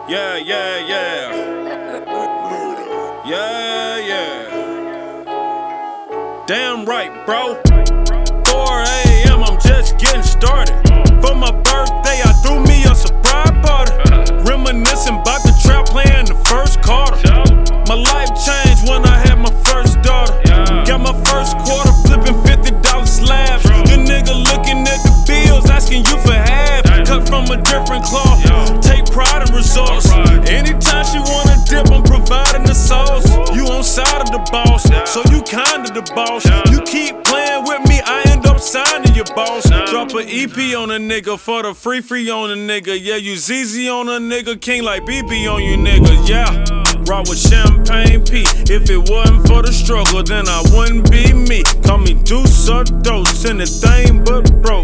Yeah, yeah, yeah. Yeah, yeah. Damn right, bro. 4 a.m. I'm just getting started. For my birthday, I threw me a surprise party. Reminiscing about the trap playing the first quarter. My life changed when I had my first daughter. Got my first quarter flipping $50 slabs. Your nigga looking at the bills, asking you for half. Cut from a different cloth, take pride in results. Anytime she wanna dip, I'm providing the sauce. You on side of the boss, so you kinda the boss. You keep playing with me, I end up signing your boss. Drop a EP on a nigga for the free on a nigga. Yeah, you ZZ on a nigga, king like BB on you nigga. Yeah, rock with Champagne P. If it wasn't for the struggle, then I wouldn't be me. Call me Deuce or Dose, anything but broke.